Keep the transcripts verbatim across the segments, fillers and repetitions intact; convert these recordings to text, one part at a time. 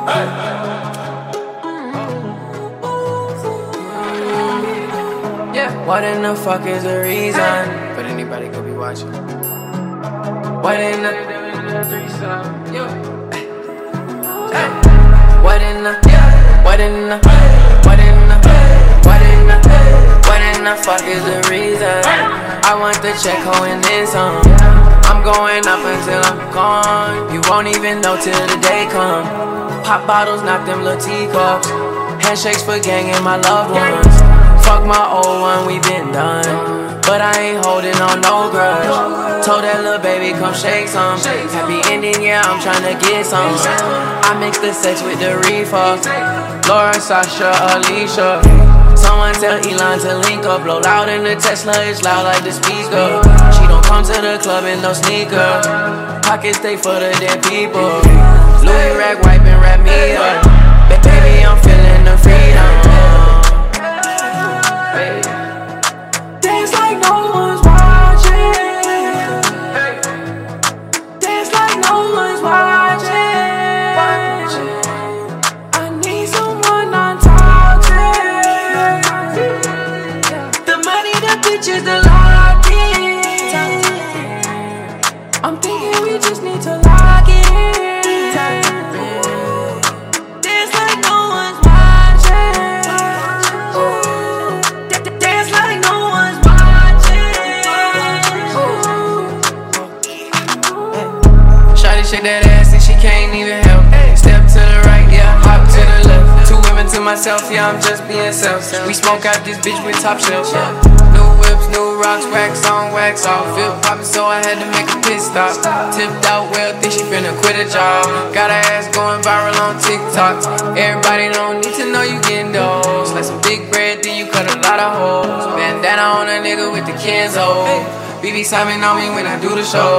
Yeah, what in the fuck is the reason? But anybody could be watching. What in the threesome? Yo. Hey. What in the? What in the? What in the? What in the? What in the fuck is the reason? I want the check hoeing this on. I'm going up until I'm gone. You won't even know till the day come. Pop bottles, not them little teacups. Handshakes for gang and my loved ones. Fuck my old one, we been done. But I ain't holding on no grudge. Told that little baby come shake some. Happy ending, yeah, I'm tryna get some. I mix the sex with the reefer. Laura, Sasha, Alicia. Someone tell Elon to link up. Blow loud in the Tesla, it's loud like the speaker. She don't come to the club in no sneaker. Pockets stay for the dead people. Louis rag wipe and wrap me up. Baby, I'm feeling the freedom. Dance like no one's watching. Dance like no one's watching. I need someone I'm toxic. The money, the bitches, the lock in. I'm thinking we just need to lock it in. Dance like no one's watching. Dance like no one's watching. Shawty shake that ass and she can't even help. Step to the right, yeah, hop to the left. Two women to myself, yeah, I'm just being self. We smoke out this bitch with top shelf. New whips, new rocks, wax on, wax off. Feel poppin', so I had to make a pit stop. Tipped out well, think she finna quit a job. Got her ass going viral on TikTok. Everybody don't need to know you getting those. Like some big bread, then you cut a lot of holes. Bandana on a nigga with the Kenzo. B B Simon on me when I do the show.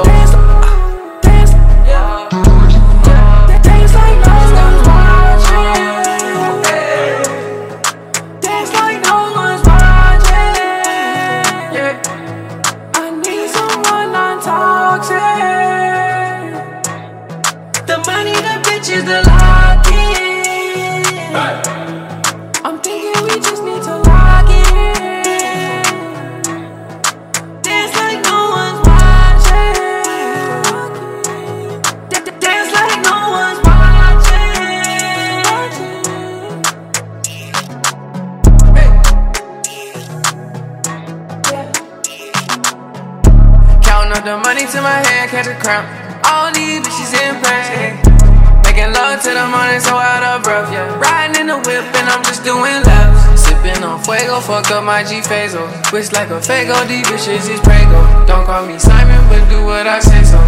The money, the bitches, the lock in. I'm thinking we just need to lock it in. Dance like no one's watching. Dance like no one's watching. Counting up the money to my hand, catch a crown. All these bitches in pain. Making love to the morning, so out of breath, yeah. Riding in the whip and I'm just doing laps. Sipping on fuego, fuck up my G-Fazo. Twist like a Fago, these bitches is Prego. Don't call me Simon, but do what I say so.